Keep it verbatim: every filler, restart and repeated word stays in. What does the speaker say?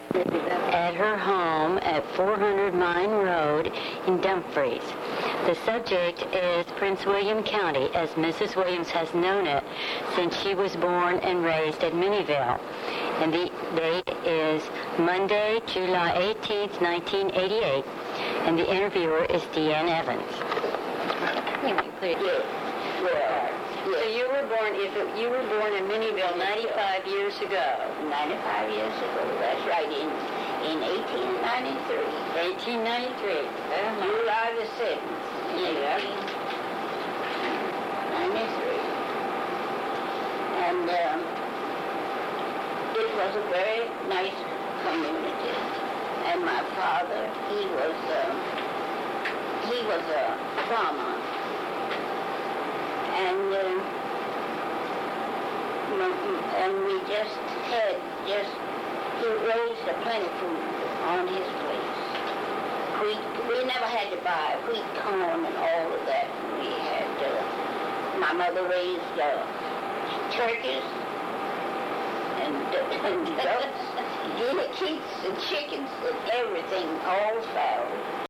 at her home at four hundred Mine Road in Dumfries. The subject is Prince William County, as Missus Williams has known it since she was born and raised at Minnieville. And the date is Monday, July eighteenth, nineteen eighty-eight. And the interviewer is Deanne Evans. You may put it. Yes. Well, So you were born, if it, you were born in Minnieville ninety-five years ago. ninety-five years ago. That's right, in in eighteen ninety-three. eighteen ninety-three. Uh-huh. July the seventh. Yeah. ninety-three. And um, it was a very nice community. And my father, he was um, he was a farmer. And uh, and we just had just he raised a plenty food on his place. Wheat, we never had to buy wheat, corn, and all of that. We had uh, my mother raised uh, turkeys and, and ducks, guinea geese, and chickens, and everything, all fowl.